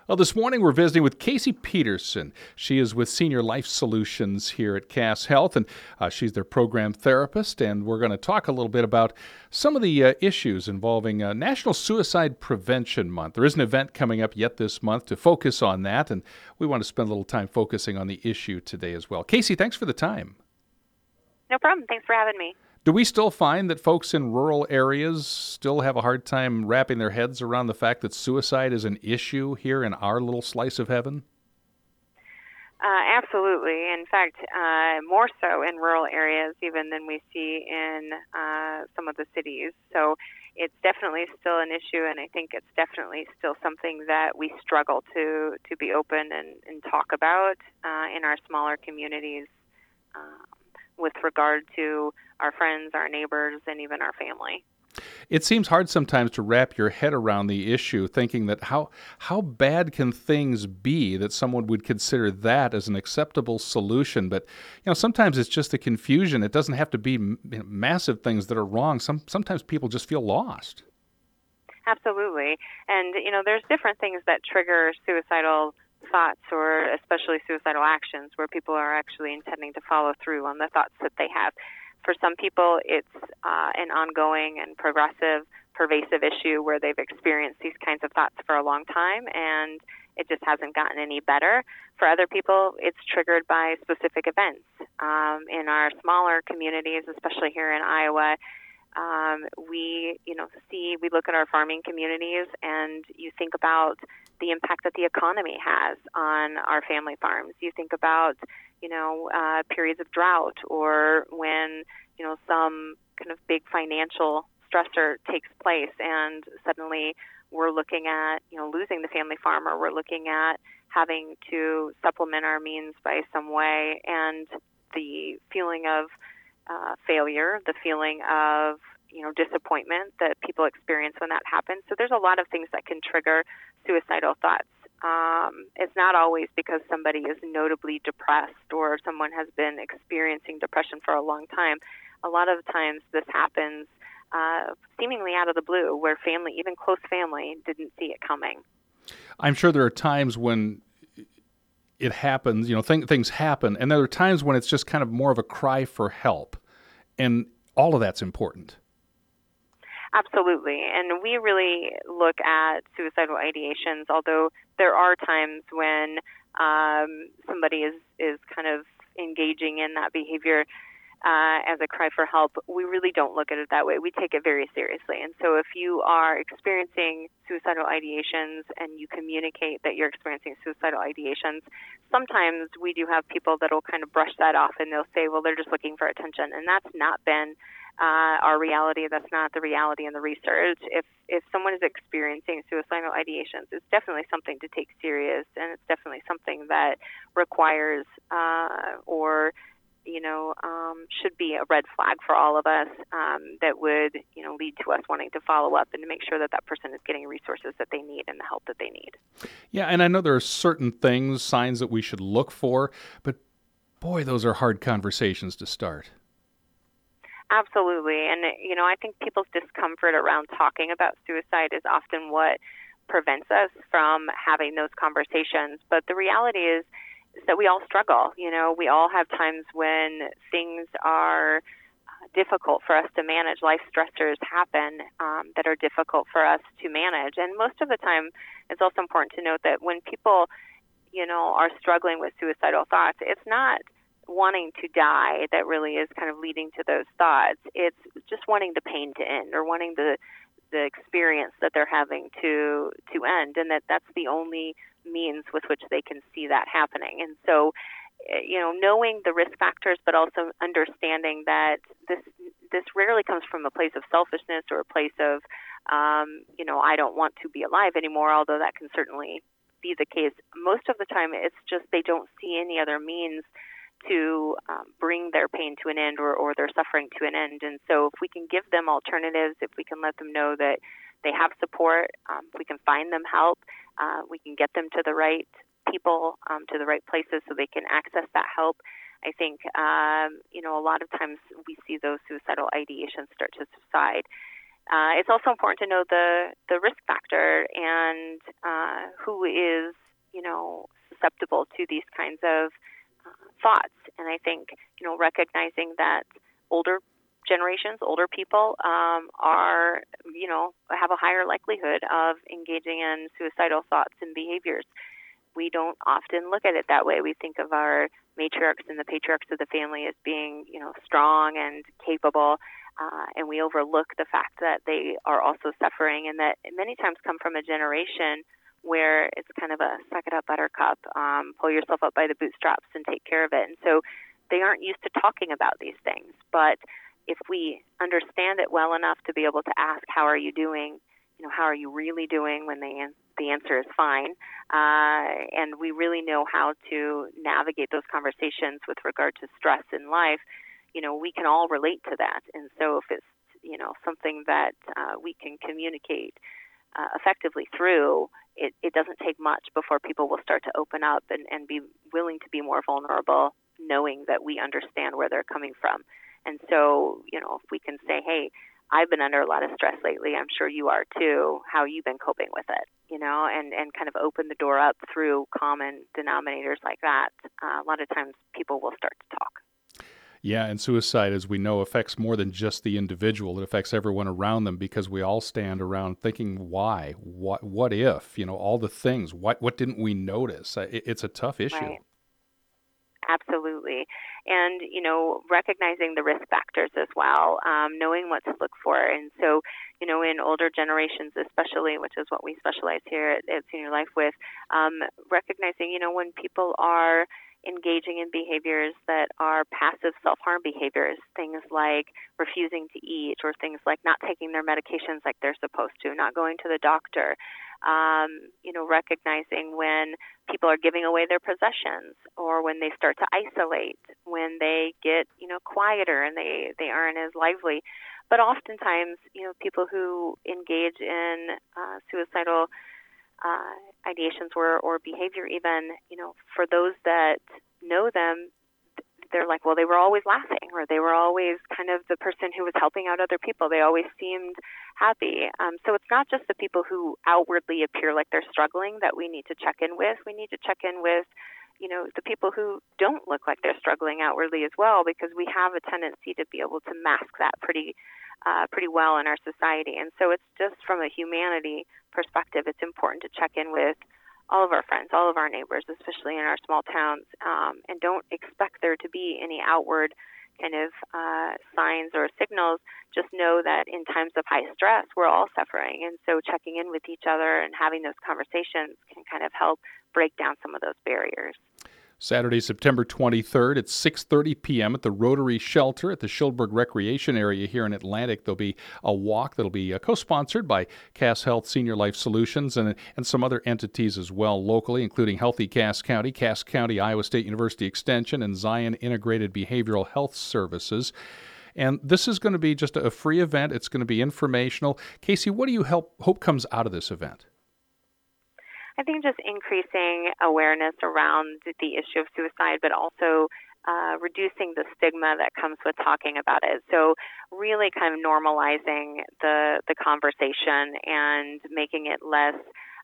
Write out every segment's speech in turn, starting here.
Well, this morning we're visiting with Casey Peterson. She is with Senior Life Solutions here at Cass Health, and she's their program therapist. And we're going to talk a little bit about some of the issues involving National Suicide Prevention Month. There is an event coming up yet this month to focus on that, and we want to spend a little time focusing on the issue today as well. Casey, thanks for the time. No problem. Thanks for having me. Do we still find that folks in rural areas still have a hard time wrapping their heads around the fact that suicide is an issue here in our little slice of heaven? Absolutely. In fact, more so in rural areas even than we see in some of the cities. So it's definitely still an issue, and I think it's definitely still something that we struggle to be open and talk about in our smaller communities with regard to our friends, our neighbors, and even our family. It seems hard sometimes to wrap your head around the issue, thinking that how bad can things be that someone would consider that as an acceptable solution. But sometimes it's just the confusion. It doesn't have to be massive things that are wrong. Sometimes people just feel lost. Absolutely. And there's different things that trigger suicidal thoughts, or especially suicidal actions, where people are actually intending to follow through on the thoughts that they have. For some people, it's an ongoing and pervasive issue where they've experienced these kinds of thoughts for a long time, and it just hasn't gotten any better. For other people, it's triggered by specific events. In our smaller communities, especially here in Iowa, we look at our farming communities, and you think about the impact that the economy has on our family farms. You think about periods of drought, or when some kind of big financial stressor takes place, and suddenly we're looking at losing the family farm, or we're looking at having to supplement our means by some way, and the feeling of failure, the feeling of disappointment that people experience when that happens. So there's a lot of things that can trigger suicidal thoughts. It's not always because somebody is notably depressed or someone has been experiencing depression for a long time. A lot of times this happens seemingly out of the blue, where family, even close family, didn't see it coming. I'm sure there are times when it happens, things happen, and there are times when it's just kind of more of a cry for help, and all of that's important. Absolutely. And we really look at suicidal ideations, although there are times when somebody is kind of engaging in that behavior as a cry for help. We really don't look at it that way. We take it very seriously. And so if you are experiencing suicidal ideations and you communicate that you're experiencing suicidal ideations, sometimes we do have people that will kind of brush that off, and they'll say, well, they're just looking for attention. And that's not been our reality. That's not the reality in the research. If someone is experiencing suicidal ideations, it's definitely something to take serious, and it's definitely something that requires should be a red flag for all of us, that would lead to us wanting to follow up and to make sure that that person is getting resources that they need and the help that they need. Yeah, and I know there are certain things, signs that we should look for, but boy, those are hard conversations to start. Absolutely. And, I think people's discomfort around talking about suicide is often what prevents us from having those conversations. But the reality is that we all struggle. We all have times when things are difficult for us to manage. Life stressors happen that are difficult for us to manage. And most of the time, it's also important to note that when people, are struggling with suicidal thoughts, it's not wanting to die that really is kind of leading to those thoughts. It's just wanting the pain to end, or wanting the experience that they're having to end, and that's the only means with which they can see that happening. And so, knowing the risk factors, but also understanding that this rarely comes from a place of selfishness or a place of, I don't want to be alive anymore, although that can certainly be the case. Most of the time, it's just they don't see any other means to bring their pain to an end, or their suffering to an end. And so if we can give them alternatives, if we can let them know that they have support, we can find them help, we can get them to the right people, to the right places so they can access that help. I think, a lot of times we see those suicidal ideations start to subside. It's also important to know the risk factor and who is, susceptible to these kinds of thoughts. And I think, recognizing that older generations, older people are, have a higher likelihood of engaging in suicidal thoughts and behaviors. We don't often look at it that way. We think of our matriarchs and the patriarchs of the family as being, strong and capable, and we overlook the fact that they are also suffering, and that many times come from a generation where it's kind of a suck it up, buttercup, pull yourself up by the bootstraps and take care of it. And so they aren't used to talking about these things. But if we understand it well enough to be able to ask, how are you doing? How are you really doing, when the answer is fine? And we really know how to navigate those conversations with regard to stress in life. We can all relate to that. And so if it's, something that we can communicate effectively through, it doesn't take much before people will start to open up and be willing to be more vulnerable, knowing that we understand where they're coming from. And so, if we can say, hey, I've been under a lot of stress lately, I'm sure you are too, how you've been coping with it, and kind of open the door up through common denominators like that, a lot of times people will start to talk. Yeah, and suicide, as we know, affects more than just the individual. It affects everyone around them, because we all stand around thinking, why? What if? All the things. What didn't we notice? It's a tough issue. Right. Absolutely. And, recognizing the risk factors as well, knowing what to look for. And so, in older generations especially, which is what we specialize here at Senior Life with, recognizing, when people are engaging in behaviors that are passive self-harm behaviors, things like refusing to eat, or things like not taking their medications like they're supposed to, not going to the doctor, recognizing when people are giving away their possessions, or when they start to isolate, when they get, quieter and they aren't as lively. But oftentimes, people who engage in suicidal ideations or behavior even, for those that know them, they're like, well, they were always laughing, or they were always kind of the person who was helping out other people. They always seemed happy. So it's not just the people who outwardly appear like they're struggling that we need to check in with. We need to check in with, the people who don't look like they're struggling outwardly as well, because we have a tendency to be able to mask that pretty well in our society. And so it's just from a humanity perspective, it's important to check in with all of our friends, all of our neighbors, especially in our small towns, and don't expect there to be any outward kind of signs or signals. Just know that in times of high stress, we're all suffering. And so checking in with each other and having those conversations can kind of help break down some of those barriers. Saturday, September 23rd at 6:30 p.m. at the Rotary Shelter at the Schildberg Recreation Area here in Atlantic. There'll be a walk that'll be co-sponsored by Cass Health, Senior Life Solutions, and some other entities as well locally, including Healthy Cass County, Iowa State University Extension, and Zion Integrated Behavioral Health Services. And this is going to be just a free event. It's going to be informational. Casey, what do you hope comes out of this event? I think just increasing awareness around the issue of suicide, but also reducing the stigma that comes with talking about it. So really kind of normalizing the conversation and making it less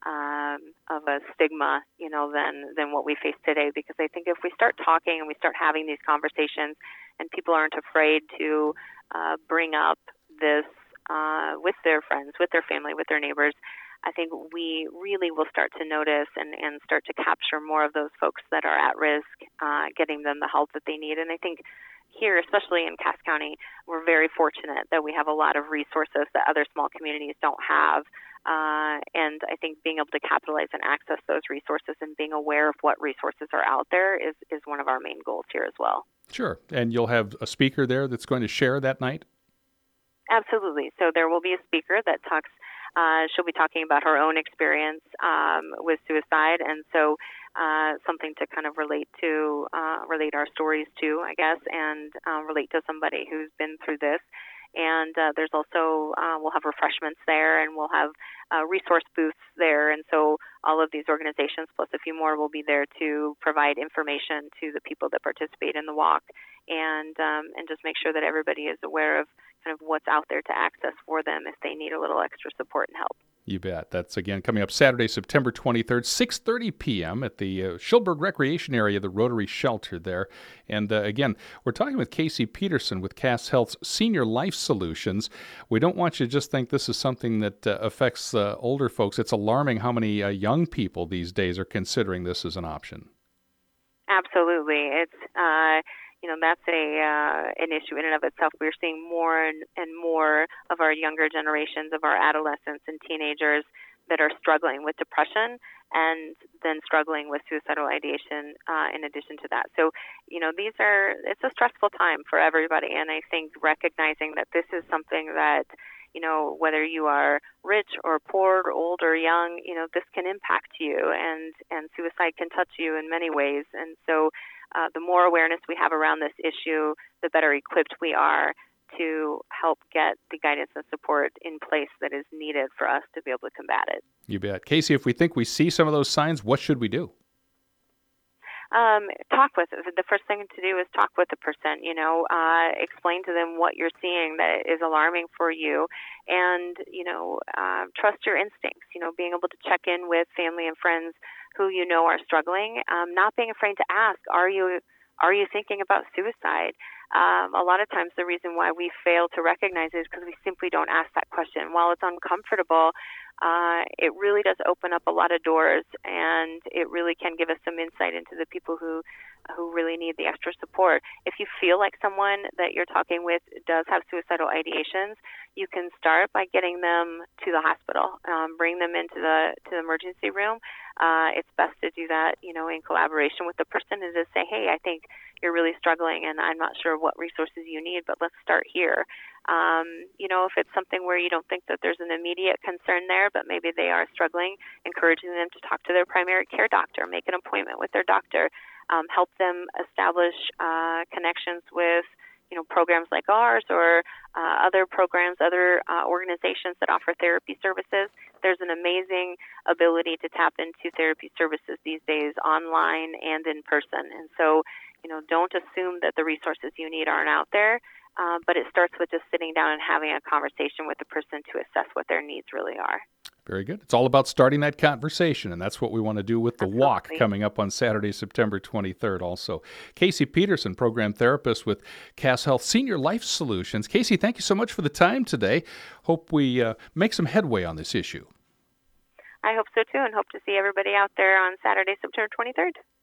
of a stigma, than what we face today. Because I think if we start talking and we start having these conversations, and people aren't afraid to bring up this with their friends, with their family, with their neighbors, I think we really will start to notice and start to capture more of those folks that are at risk, getting them the help that they need. And I think here, especially in Cass County, we're very fortunate that we have a lot of resources that other small communities don't have. And I think being able to capitalize and access those resources and being aware of what resources are out there is one of our main goals here as well. Sure. And you'll have a speaker there that's going to share that night? Absolutely. So there will be a speaker that talks. She'll be talking about her own experience with suicide, and so something to kind of relate our stories to, I guess, and relate to somebody who's been through this. And there's also, we'll have refreshments there, and we'll have resource booths there. And so all of these organizations, plus a few more, will be there to provide information to the people that participate in the walk, and just make sure that everybody is aware of kind of what's out there to access for them if they need a little extra support and help. You bet. That's, again, coming up Saturday, September 23rd, 6:30 p.m. at the Schilberg Recreation Area, the Rotary Shelter there. And again, we're talking with Casey Peterson with Cass Health's Senior Life Solutions. We don't want you to just think this is something that affects older folks. It's alarming how many young people these days are considering this as an option. Absolutely. It's that's an issue in and of itself. We're seeing more and more of our younger generations, of our adolescents and teenagers that are struggling with depression and then struggling with suicidal ideation in addition to that. So, it's a stressful time for everybody. And I think recognizing that this is something that, whether you are rich or poor, or old or young, this can impact you, and suicide can touch you in many ways. And so the more awareness we have around this issue, the better equipped we are to help get the guidance and support in place that is needed for us to be able to combat it. You bet. Casey, if we think we see some of those signs, what should we do? Talk with the first thing to do is talk with the person, explain to them what you're seeing that is alarming for you, and, trust your instincts, being able to check in with family and friends who are struggling, not being afraid to ask, are you thinking about suicide? A lot of times the reason why we fail to recognize it is because we simply don't ask that question. While it's uncomfortable, it really does open up a lot of doors, and it really can give us some insight into the people who really need the extra support. If you feel like someone that you're talking with does have suicidal ideations, you can start by getting them to the hospital, bring them into the emergency room. It's best to do that, in collaboration with the person, and just say, hey, I think you're really struggling, and I'm not sure what resources you need, but let's start here. If it's something where you don't think that there's an immediate concern there, but maybe they are struggling, encouraging them to talk to their primary care doctor, make an appointment with their doctor, help them establish connections with programs like ours or other programs, other organizations that offer therapy services. There's an amazing ability to tap into therapy services these days, online and in person. And so, don't assume that the resources you need aren't out there, but it starts with just sitting down and having a conversation with the person to assess what their needs really are. Very good. It's all about starting that conversation, and that's what we want to do with the Absolutely. walk coming up on Saturday, September 23rd also. Casey Peterson, program therapist with Cass Health Senior Life Solutions. Casey, thank you so much for the time today. Hope we make some headway on this issue. I hope so too, and hope to see everybody out there on Saturday, September 23rd.